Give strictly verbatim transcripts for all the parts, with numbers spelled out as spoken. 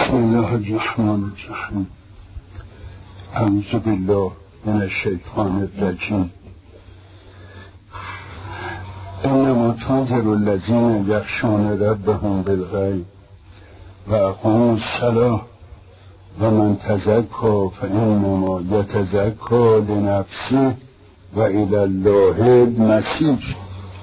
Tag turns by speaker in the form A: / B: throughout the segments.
A: بسم الله الرحمن الرحیم. اعوذ بالله من الشیطان الرجیم. انما تنذر الذین یخشون ربهم بالغیب و اقاموا الصلاة و من تزکی فانما یتزکی لنفسه و الی الله المصیر.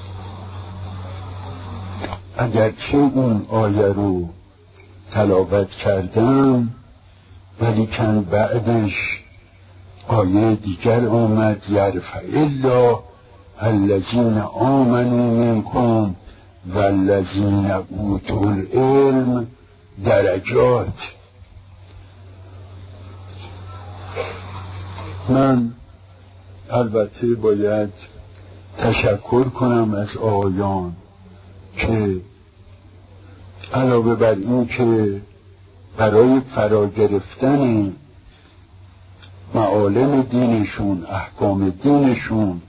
A: اگرچه این آیه رو تلاوت کردم ولیکن بعدش آیه دیگر آمد یرفع الله الذین آمنوا منکم والذین اوتوا العلم درجات. من البته باید تشکر کنم از آقایان که علاوه بر این که برای فرا گرفتن معالم دینشون، احکام دینشون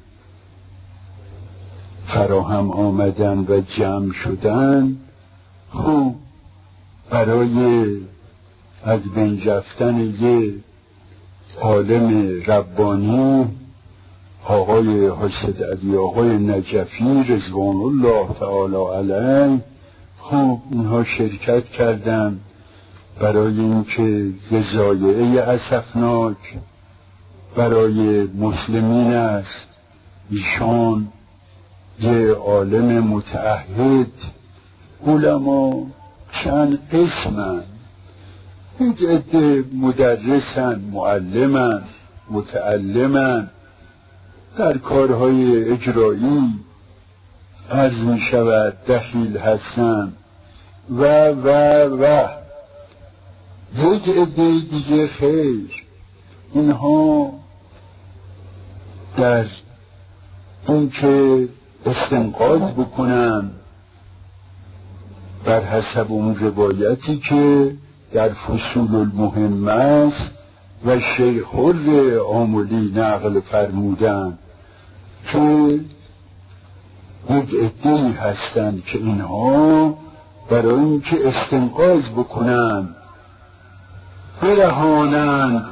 A: فراهم آمدن و جمع شدن، خب برای از بین رفتن یه عالم ربانی آقای حسد علی آقای نجفی رضوان الله تعالی علیه، خب اونها شرکت کردن برای اینکه ضایعه اسفناک برای مسلمین است. ایشان یه عالم متعهد، علما چند اسمن، یک عده مدرسن، معلمن، متعلمن، در کارهای اجرایی عرض می شود دخیل هستن و و و یک عده دیگه خیر، اینها در این که استنقاذ بکنن بر حسب اون روایتی که در فصول المهم است و شیخ حر آملی نقل فرمودن که یک عده‌ای هستند که اینها برای اینکه استنقاذ بکنند برهانند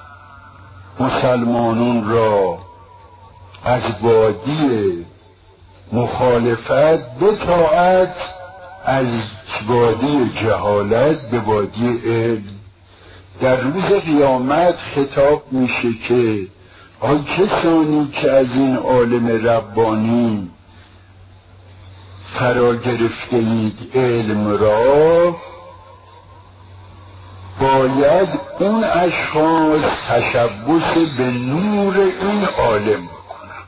A: مسلمانون را از وادی مخالفت به طاعت، از وادی جهالت به وادی علم. در روز قیامت خطاب میشه که آی کسانی که از این عالم ربانی فرا گرفته اید علم را، باید اون اشخاص تشبث به نور این عالم بکنن.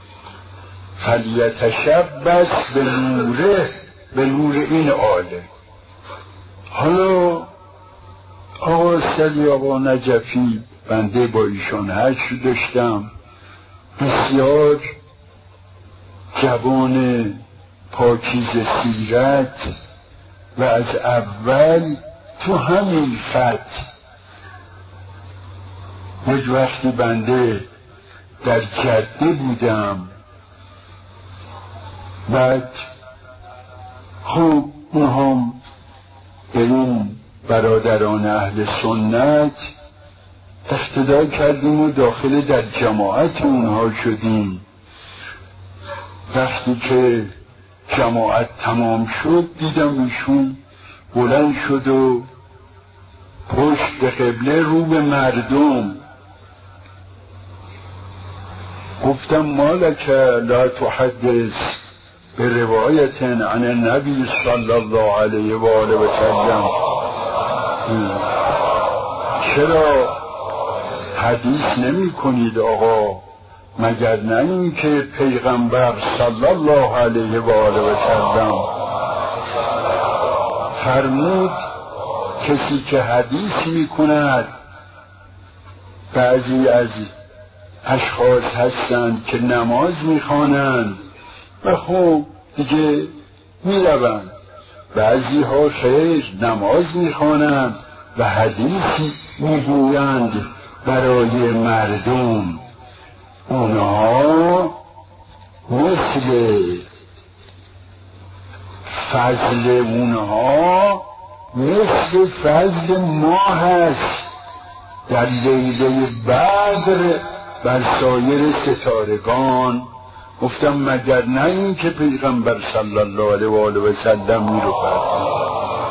A: فلیتشبث به نوره، به نور این عالم. حالا آقا سلی آقا نجفی، بنده با ایشان حج داشتم، بسیار جوان پاکیز سیرت و از اول تو همین خط. یک وقتی بنده در جده بودم، بعد خب اونها به این برادران اهل سنت اقتدا کردیم و داخل در جماعت اونها شدیم. وقتی که جماعت تمام شد دیدم ایشون بلند شد و پشت به قبله رو به مردم گفتم مالک لا تحدث به روایت عن النبی صلی الله علیه و آله و سلم. چرا حدیث نمی کنید آقا؟ مگر نه این که پیغمبر صلی الله علیه و آله و سلم فرمود کسی که حدیث می کند، بعضی از اشخاص هستند که نماز می خوانند و خب دیگه می روند، بعضی ها خیر نماز می خوانند و حدیث می گویند برای مردم. اونها مثل فضل اونها مثل فضل ماه هست در لیله بدر بر سایر ستارگان. گفتم مگر نه این که پیغمبر صلی الله علیه و آله و سلم می رو فرمود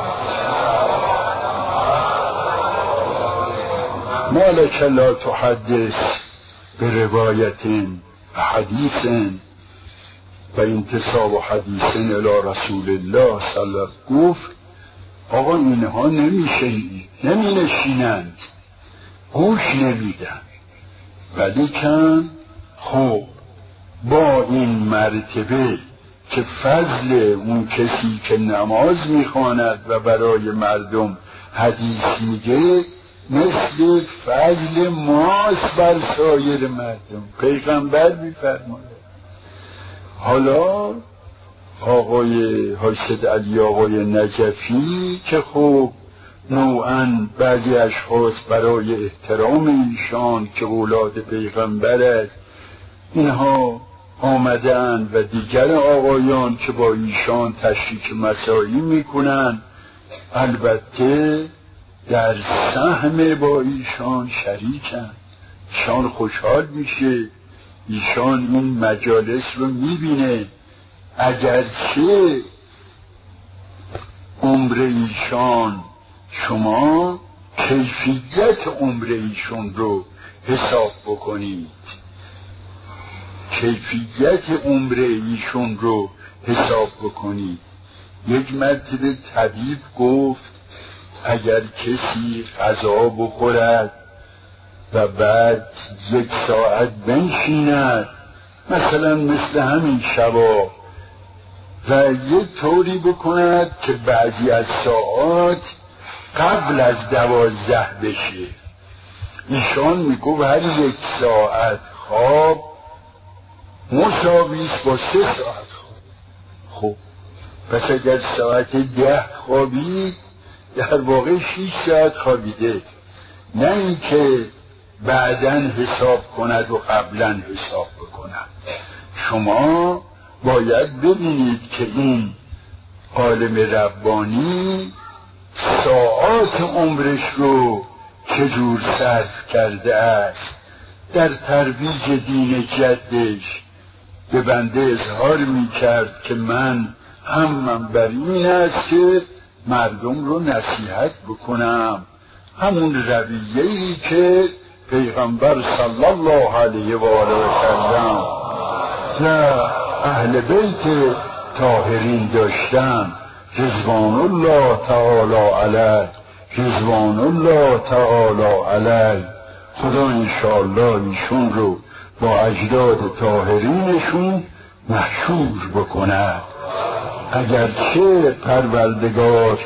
A: مالک لا تحدث به روایت و حدیث و انتساب و حدیث الی رسول الله صلی الله. گفت آقا اینها نمیشه نمی نشینند، گوش نمیدن، ولی کن خب با این مرتبه که فضل اون کسی که نماز میخواند و برای مردم حدیث میگه مثل فضل ماست بر سایر مردم. پیغمبر میفرماید. حالا آقای حاجد علی آقای نجفی که خب نوعاً بعضی اشخاص برای احترام ایشان که اولاد پیغمبر است اینها آمدن و دیگر آقایان که با ایشان تشریک مساعی میکنن البته در سهم با ایشان شریکن. ایشان خوشحال میشه، ایشان این مجالس رو میبینه، اگرچه عمر ایشان شما کیفیت عمر ایشون رو حساب بکنید، کیفیت عمر ایشون رو حساب بکنید. یک مرتبه طبیب گفت اگر کسی غذا بخورد و بعد یک ساعت بنشیند مثلا مثل همین شبا و یک طوری بکند که بعضی از ساعات قبل از دوازده بشه، ایشان میگو هر یک ساعت خواب مساویست با سه ساعت خواب. خب پس اگر ساعت ده خوابید در واقع شیش ساعت خوابیده، نه اینکه بعدن حساب کند و قبلا حساب بکند. شما باید ببینید که این عالم ربانی ساعات عمرش رو چجور صرف کرده است در ترویج دین جدش. به بنده اظهار می کرد که من همم بر این است که مردم رو نصیحت بکنم، همون رویه‌ای که پیغمبر صلی الله علیه و آله و سلم و اهل بیت طاهرین داشتن رضوان الله تعالی علیه، رضوان الله تعالی علیه. خدا انشاءالله ایشون رو با اجداد طاهرینشون محشور بکند. اگرچه پروردگار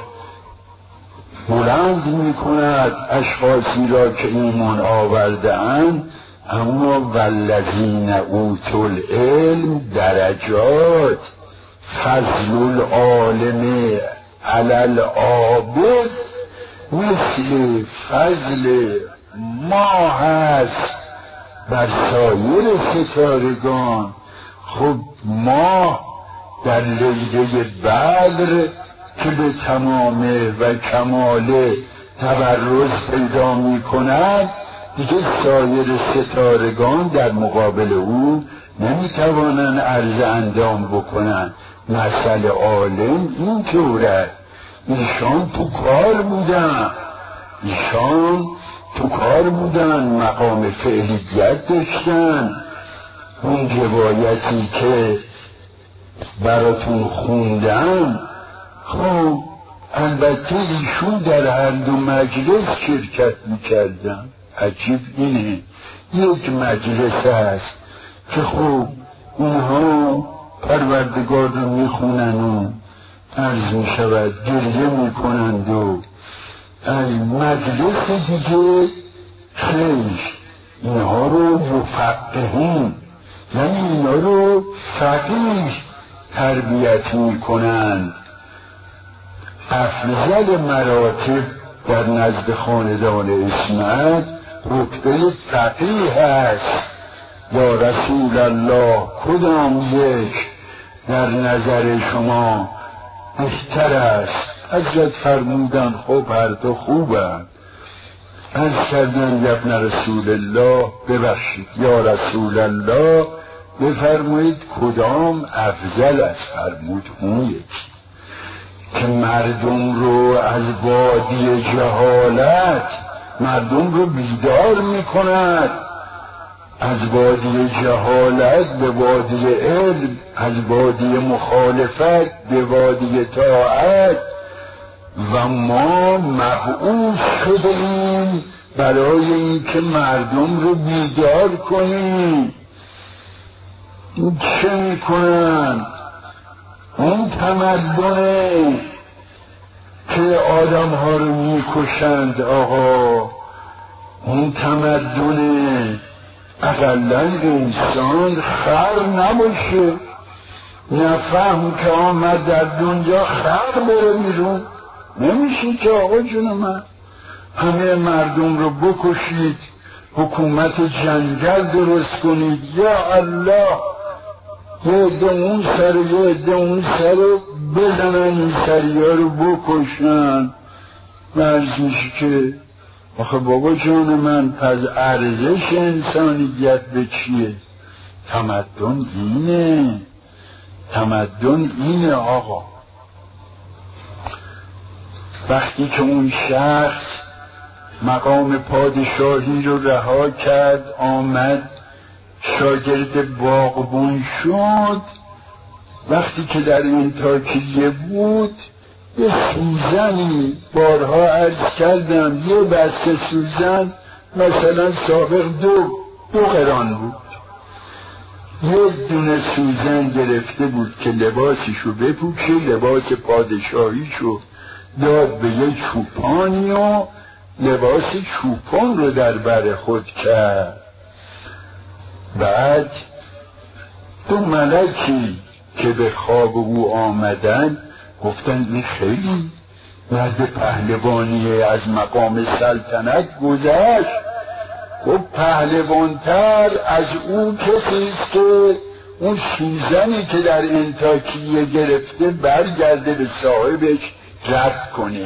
A: بلند می کند اشخاصی را که ایمان آورده اند، اما والذین اوتوا العلم درجات، فضل العالم علی العابد مثل فضل ما هست بر سایر ستارگان. خب ما در لیله بدر که به تمام و کمال تبرز پیدا می کند دیگه سایر ستارگان در مقابل او نمی توانند عرض اندام بکنند. مثل عالم این طوره، ایشان تو کار بودن، ایشان تو کار بودن، مقام فعلیت داشتن. اون روایتی که براتون خوندم خب البته ایشون در هر دو مجلس شرکت میکردن. عجیب اینه یک مجلس هست که خب اینها پروردگار رو میخونن و عرض میشود گریه میکنند و از مجلس دیگه خیش اینها رو مفقهین، یعنی اینها رو فقیه تربیت میکنند. افضل مراتب در نزد خاندان اسمت رتبه فقیه هست. یا رسول الله کدام یک در نظر شما بهتر است؟ حضرت فرمودن خب هر دو خوبن. عرض کردن یا ابن رسول الله ببخشید یا رسول الله بفرمایید کدام افضل است؟ فرمود اون یکی که مردم رو از وادی جهالت مردم رو بیدار میکند، از وادی جهالت به وادی علم، از وادی مخالفت به وادی طاعت. و ما مبعوث شدیم برای اینکه مردم رو بیدار کنیم. چه میکنن؟ اون تمدنه که آدم ها رو میکشند آقا، اون تمدنه اقلا انسان خر نباشه، نفهم که آمد در دنیا خر بره بیرون. نمیشه که آقا جون من همه مردم رو بکشید، حکومت جنگل درست کنید، یا الله یه عده اون سر یه عده اون سر بزنن این سری ها رو بکشن. مرز میشه که آخه بابا جان من پس ارزش انسانیت به چیه؟ تمدن اینه، تمدن اینه آقا. وقتی که اون شخص مقام پادشاهی رو رها کرد آمد شاگرد باغبون شد، وقتی که در انطاکیه بود یه سوزنی بارها عرض کردم یه بسته سوزن مثلا سابق دو دو قران بود، یه دونه سوزن گرفته بود که لباسشو بپوشه، لباس پادشاهیشو داد به یک چوپانی و لباس چوپان رو در بر خود کرد. بعد دو ملکی که به خواب او آمدن گفتن این خیلی مرد پهلوانیه، از مقام سلطنت گذشت. خب پهلوانتر از او کسیست که اون سوزنی که در انطاکیه گرفته برگرده به صاحبش رد کنه.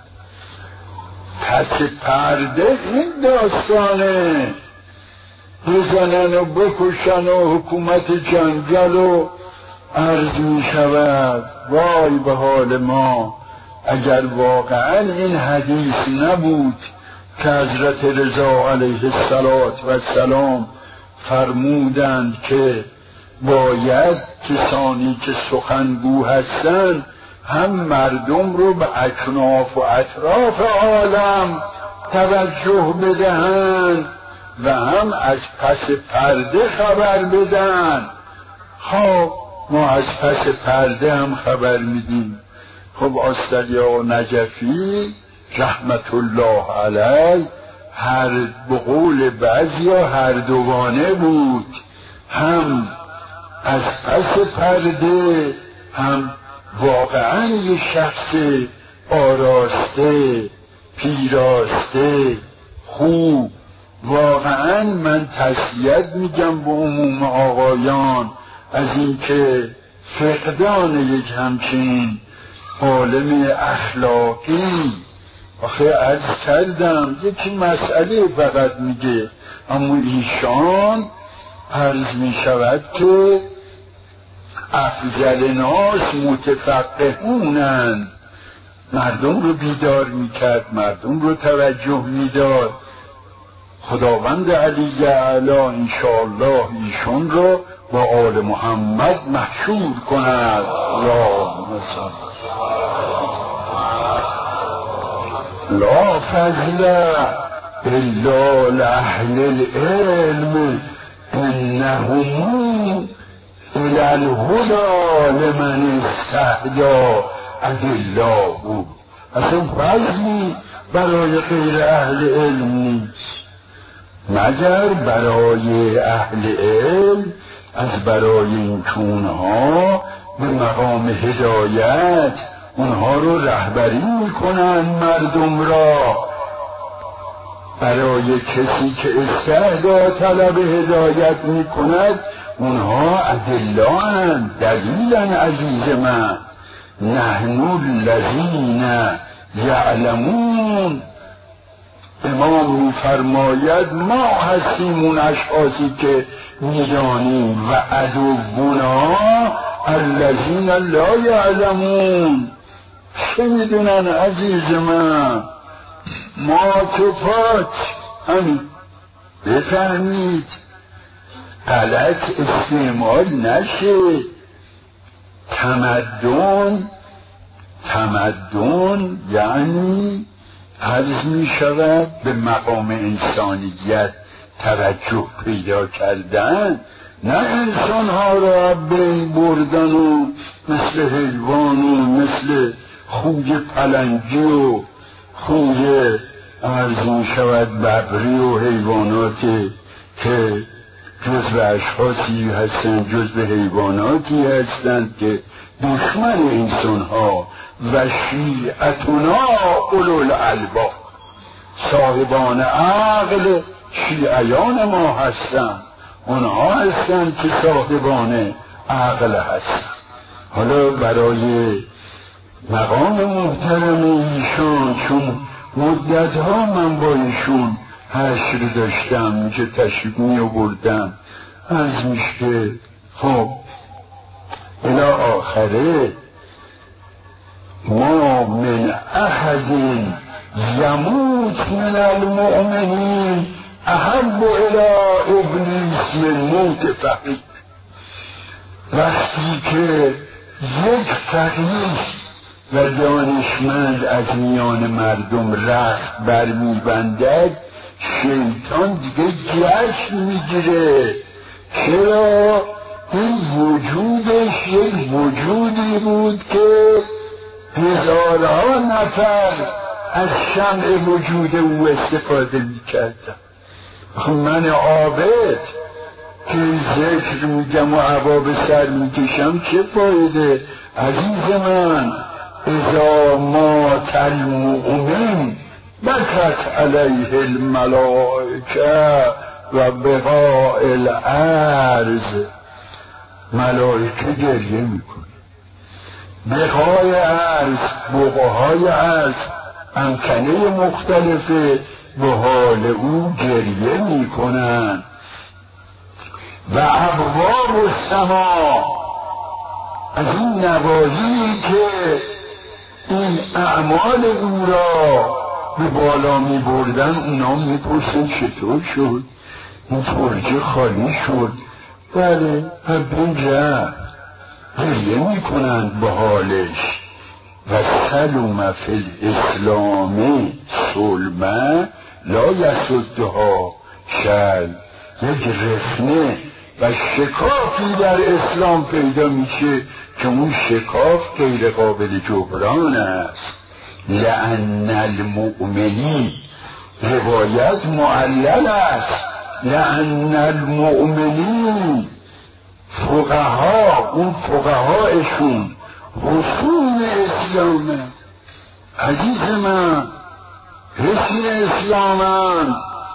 A: پس پرده این داستانه، بزنن و بکشن و حکومت جنگل و عرض می شود وای به حال ما اگر واقعا این حدیث نبود که حضرت رضا علیه السلام فرمودند که باید کسانی که سخنگو هستند هم مردم رو به اکناف و اطراف عالم توجه بدهند و هم از پس پرده خبر بدن. خب ما از پس پرده هم خبر میدیم. خب آستریا نجفی رحمت الله علیه هر به قول بعضیا هر دوانه بود، هم از پس پرده هم واقعا یه شخص آراسته پیراسته خوب. واقعا من تسلیت میگم به عموم آقایان از اینکه فقدان یک همچین عالم اخلاقی. آخه عرض کردم یکی مسئله فقط میگه، اما ایشان عرض میشود که افضل ناس متفقهونند، مردم رو بیدار میکرد، مردم رو توجه میداد. خداوند علی اعلی انشاءالله ایشون رو با آل محمد محشور کند. اللهم صل لا فضل الا لاهل العلم انهم الى الهدى لمن استهدی ادلاه. اصلا فضلی برای غیر اهل علم نیست مگر برای اهل علم، از برای این چونها به مقام هدایت اونها رو رهبری میکنن مردم را. برای کسی که استهدا طلب هدایت میکند اونها ادله‌اند، دلیلن عزیز من. نحن الذین یعلمون. امام میفرماید ما هستیم اون اشخاصی که میدانیم و عدونا الذین لا یعلمون. چه میدونن عزیز من؟ ما تو پاک همین. بفهمید غلط استعمال نشه. تمدن تمدن یعنی عرض می شود به مقام انسانیت توجه پیدا کردن، نه انسان ها را بین بردن و مثل حیوان و مثل خوی پلنگی و خوی عرض می شود ببری و حیواناتی که جز به اشخاصی هستند، جز به حیواناتی هستند که دشمن انسان ها و شیعتنا اولو الالباب، صاحبان عقل شیعیان ما هستند، اونها هستند که صاحبان عقل هستند. حالا برای مقام محترم ایشان، چون مدتها من با ایشون حشر داشتم که تشریف می آوردم، از میشه خب الی آخره ما من احد یموت من المؤمنین احب الی ابلیس من موت فقیر. وقتی که یک فقیر و دانشمند از میان مردم رخت برمیبندد، شیطان دیگه جشن میگیره. چرا؟ این وجودش یک وجودی بود که هزارها نفر از شمع وجود او استفاده میکردن. من عابد که ذکر میگم و هوا به سر میکشم چه فایده؟ عزیز من، اذا مات المؤمن بکت علیه الملائکه و بقاء الارض. ملائکه گریه میکنه، بقای عرض، بقاهای عرض، امکنه مختلفه به حال او گریه میکنن. و ابواب السما، از این نواحی که این اعمال او را به بالا می بردن، اونا می پرسن چطور شد؟ این فرجه خالی شد. بله، ابن رفت. گریه می کنند به حالش. و سلوم فی الاسلام سلمه لا یسدها شل. یک رخنه و شکافی در اسلام پیدا میشه که اون شکاف غیر قابل جبران است. لأن المؤمنی، روایت معلل است، لأن المؤمنی، فقها، اون فقهایشون حصول اسلامه. عزیز من، حصول اسلامن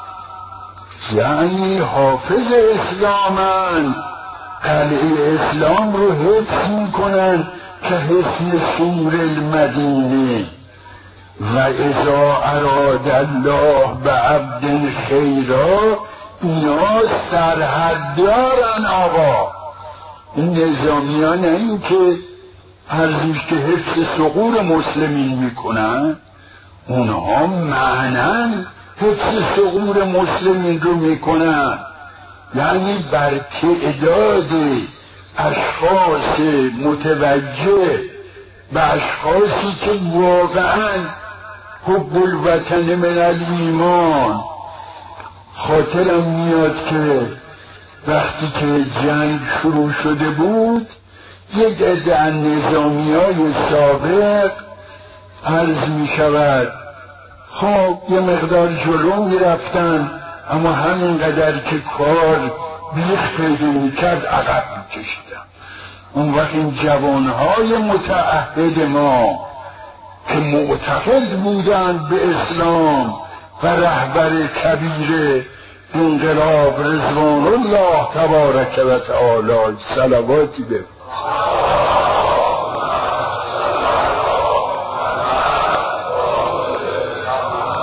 A: یعنی حافظ اسلامن، قلعه اسلام رو حفظ میکنن که حصن سور المدینه. و اذا اراد الله به عبد خیرا، اینا سرحد دارن. آقا این نظامی ها نه این که ارزش که حفظ ثغور مسلمین میکنن، اونها معنن حفظ ثغور مسلمین رو میکنن، یعنی بر تعداد اشخاص متوجه به اشخاصی که واقعا حب الوطن من الایمان. خاطرم میاد که وقتی که جنگ شروع شده بود، یک عده از نظامیای سابق عرض می شود خب یه مقدار جلو می رفتن، اما همینقدر که کار بیخ پیدا می کرد عقب می کشیدن. اون وقت این جوانهای متعهد ما که معتقد بودند به اسلام و رهبر کبیر انقلاب رضوان الله تبارک و تعالی صلواتی به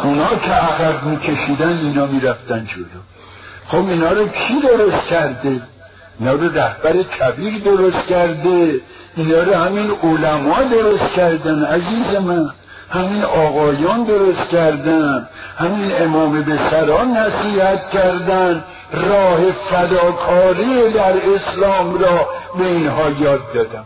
A: اونا که عقب میکشیدن اینا میرفتن جلو. خب اینا رو کی درست کرده؟ اینا رو رهبر کبیر درست کرده، اینا رو همین علما درست کردن عزیز من، همین آقایان درست کردن، همین امام بسران نصیحت کردن، راه فداکاری در اسلام را به اینها یاد دادن.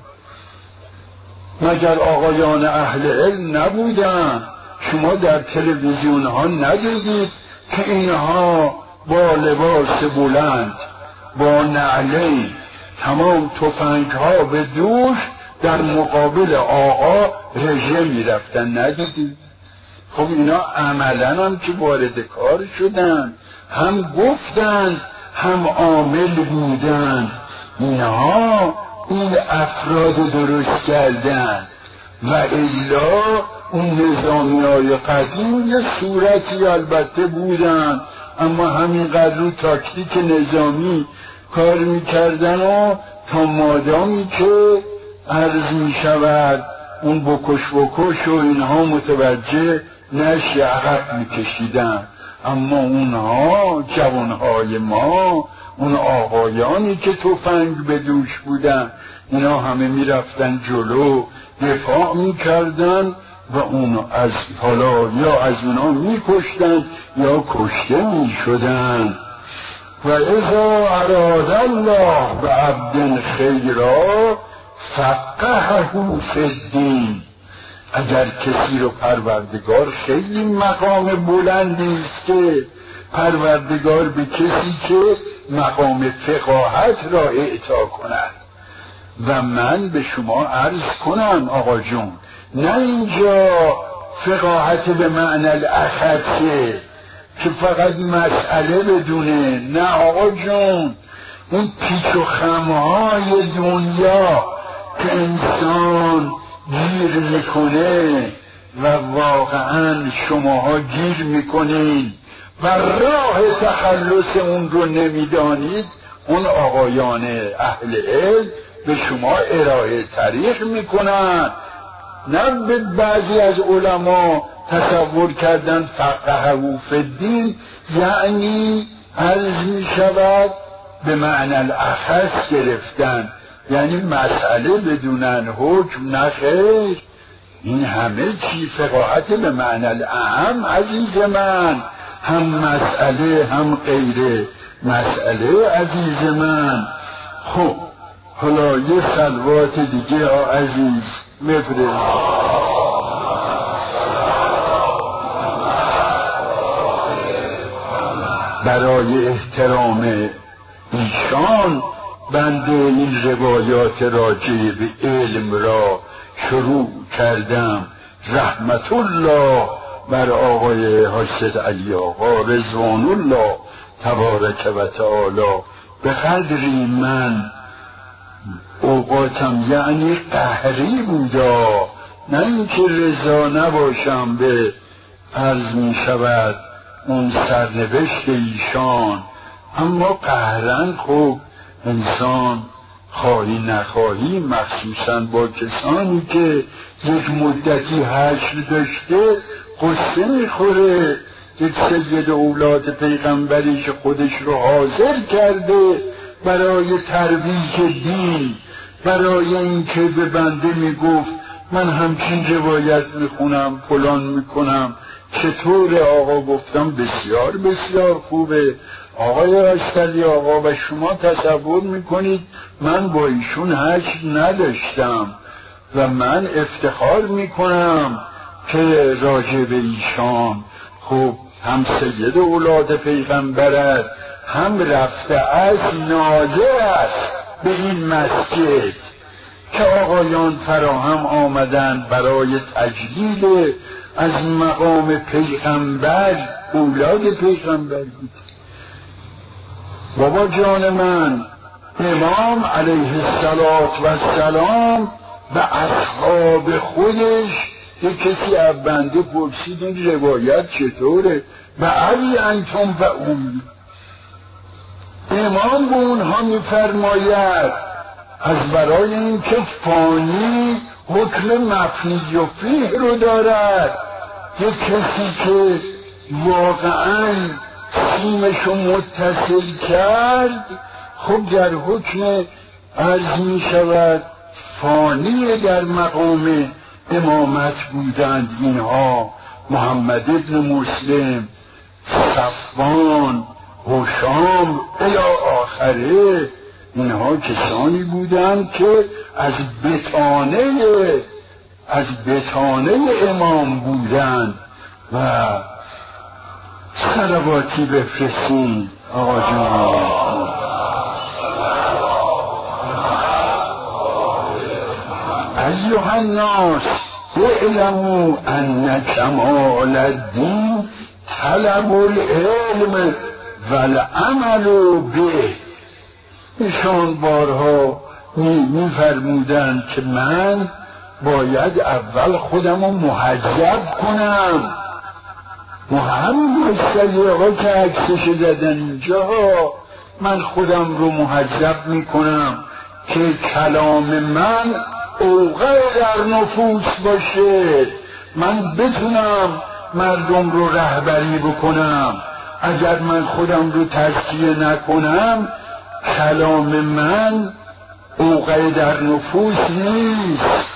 A: مگر آقایان اهل علم نبودن؟ شما در تلویزیون ها ندیدید که اینها با لباس بلند، با نعلین، تمام تفنگ ها به دوش در مقابل آقا رژه می رفتن؟ ندیدید؟ خب اینا عملا هم که وارد کار شدن، هم گفتن هم عامل بودن. اینها این افراد درست کردن و الا اون نظامی های قدیم یه صورتی البته بودن، اما همینقدر رو تاکتیک نظامی کار میکردن و تا مادامی که عرض میشود اون بکش بکش و اینها متوجه نشی عقب میکشیدن. اما اونها جوانهای ما، اون آقایانی که تفنگ به دوش بودن، اینا همه میرفتن جلو دفاع میکردن و اون از حالا یا از اونا میکشتن یا کشته میشدن. و اذا اراد الله به عبد خیرا فقهه فی الدین. اگر کسی رو پروردگار، خیلی مقام بلندی است که پروردگار به کسی که مقام فقاهت را اعطا کند. و من به شما عرض کنم آقا جون، نه اینجا فقاهت به معنی الاخذه که فقط مسئله بدونه، نه آقا جون، این پیچ و خمهای دنیا که انسان گیر میکنه و واقعا شماها گیر میکنین و راه تخلص اون رو نمیدانید، اون آقایان اهل علم به شما ارائه طریق میکنن. نه به بعضی از علما تصور کردن فقهه فی الدین یعنی عرض میشود به معنی الاخص گرفتن، یعنی مسئله بدونن حکم. نخیر، این همه چی فقاهت به معنی الاعم عزیز من، هم مسئله هم غیر مسئله عزیز من. خب حالا یه صلوات دیگه آ عزیز بفرست. برای احترام ایشان بنده این روایات راجع به علم را شروع کردم. رحمت الله بر آقای حاجت علی آقا رضوان الله تبارک و تعالی. به قدری من اوقاتم یعنی قهری بودا، نه اینکه رضا نباشم به عرض می شود اون سرنوشت ایشان، اما قهرن خب انسان خواهی نخواهی، مخصوصا با کسانی که یک مدتی حشر داشته قصه میخوره. یک سید اولاد پیغمبری که خودش رو حاضر کرده برای ترویج دین، برای اینکه به بنده میگفت من همچین روایت میخونم فلان میکنم، چطور آقا؟ گفتم بسیار بسیار خوبه آقای اشتلی آقا، و شما تصور میکنید من با ایشون حشر نداشتم و من افتخار میکنم که راجع به ایشان خب هم سید اولاد پیغمبر است، هم رفته از ناظر است به این مسجد که آقایان فراهم آمدن برای تجلیل از مقام پیغمبر، اولاد پیغمبر بود. بابا جان من، امام علیه السلام به اصحاب خودش، یک کسی از بنده پرسید این روایت چطوره؟ به علی انتم و امی. امام به اونها میفرماید از برای اینکه فانی حکم مفنی و فیه رو دارد، یک کسی که واقعا سیمشو متصل کرد، خب در حکم عرض می شود فانی در مقام امامت بودند اینها. محمد ابن مسلم، صفوان، هشام الی آخره، اینها کسانی بودند که از بطانه از بطانه امام بودند. و صلواتی بفرستید آقا جان. ایها الناس اعلموا ان کمال الدین طلب العلم والعمل به. ایشان بارها میفرمودند که من باید اول خودم رو مهذب کنم. همین سلیقه که عکسش زدن اینجا، من خودم رو مهذب میکنم که کلام من اوقع در نفوس باشه، من بتونم مردم رو رهبری بکنم. اگر من خودم رو تزکیه نکنم، کلام من اوقع در نفوس نیست.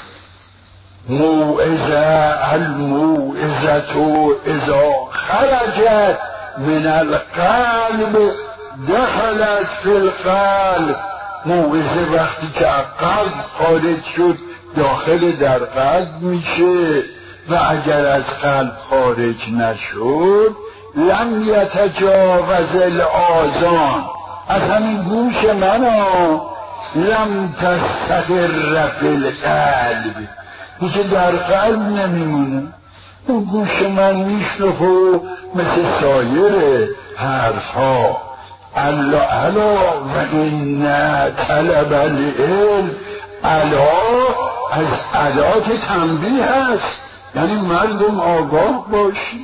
A: موعظه الموعظه اذا خرجت من القلب دخلت فی القلب. موعظه وقتی که قلب خارج شد داخل در قلب میشه، و اگر از قلب خارج نشد لم یتجاوز الاذان. از همین گوش منو لم تستقر فی القلب، میشه در قلب نمیمونه. اون گوش من میشنفه مثل سایر حرف ها. الا الا و این طلب العلم، الا از ادات تنبیه هست، یعنی مردم آگاه باشی.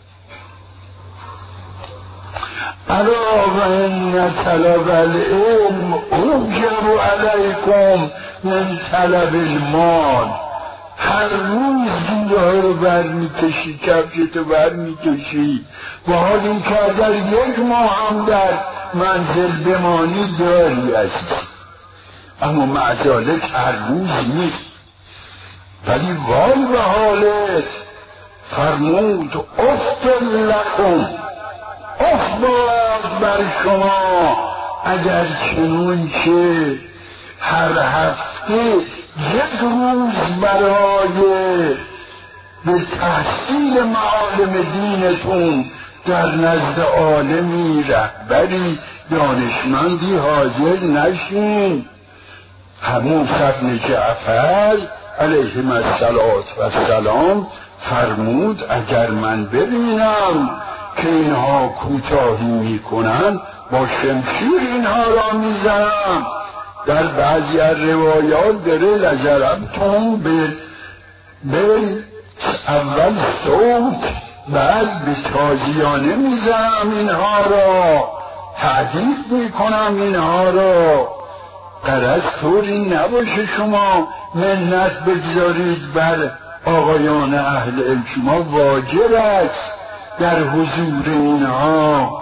A: الا و این طلب العلم اوجب علیکم من طلب المال. هر روز زیده رو بر میکشی، کفشتو بر میکشی، و حال این که اگر یک ماه هم در منزل بمانی داری عزیز، اما معذالک هر روز نیست. ولی وای به حالت، فرمود اف لکم، اف باد بر شما اگر چنون که هر هفته یک روز برای به تحصیل معالم دینتون در نزد عالمی رهبری دانشمندی حاضر نشین. موسی بن جعفر علیه السلام فرمود اگر من ببینم که اینها کوتاهی میکنن با شمشیر اینها را میزنم. در بعضی از روایات داره لجربتون به به اول صوت، بعد به تازیانه میزنم اینها را، تعدیق میکنم اینها را. غرض طوری نباشه شما منت بگذارید بر آقایان اهل علم. شما واجب است در حضور اینها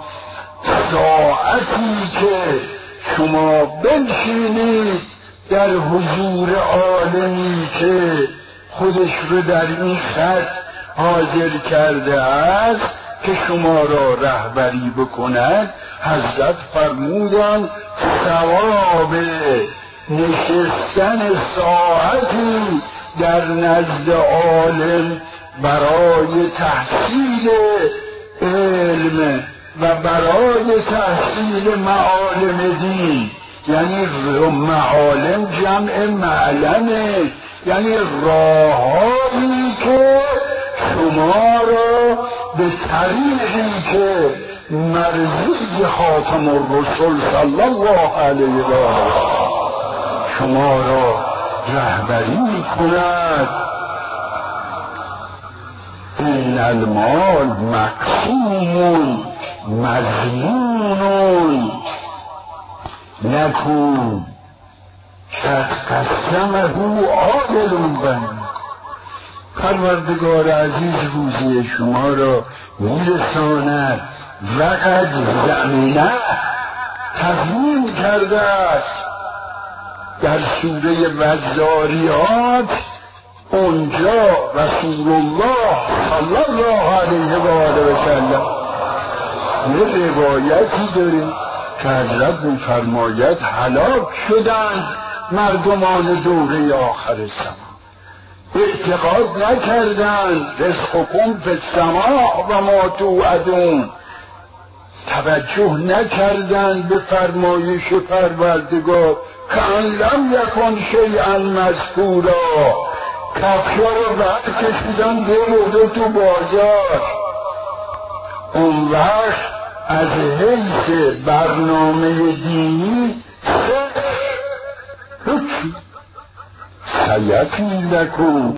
A: ساعتی که شما بنشینید در حضور عالمی که خودش رو در این خط حاضر کرده است که شما را رهبری بکند. حضرت فرمودند ثواب نشستن ساعتی در نزد عالم برای تحصیل علم و برای تحصیل معالم دین، یعنی معالم جمع معلمه، یعنی راهایی که شما را به طریقی که مرضی خاتم الرسول صلی الله علیه و آله شما را رهبری میکند. این المال مقسوم مضمون نکون که قسمه عادل بین. پروردگار عزیز روزی شما را میرساند. وقد زمینه تضمین کرده است در سوره وزاریات. اونجا رسول الله صلی الله علیه و آله و سلم یه روایتی داره که حضرت می‌فرماید هلاک شدند مردمان دوره آخر زمان، اعتقاد نکردند رزقکم فی السماء و ما توعدون، توجه نکردند به فرمایش پروردگار که ان لم یکن شیئا مذکورا. کفشا رو بعد کشیدن ببرده تو بازار. اون وقت از حیث برنامه دینی هیچی. سیتی لکم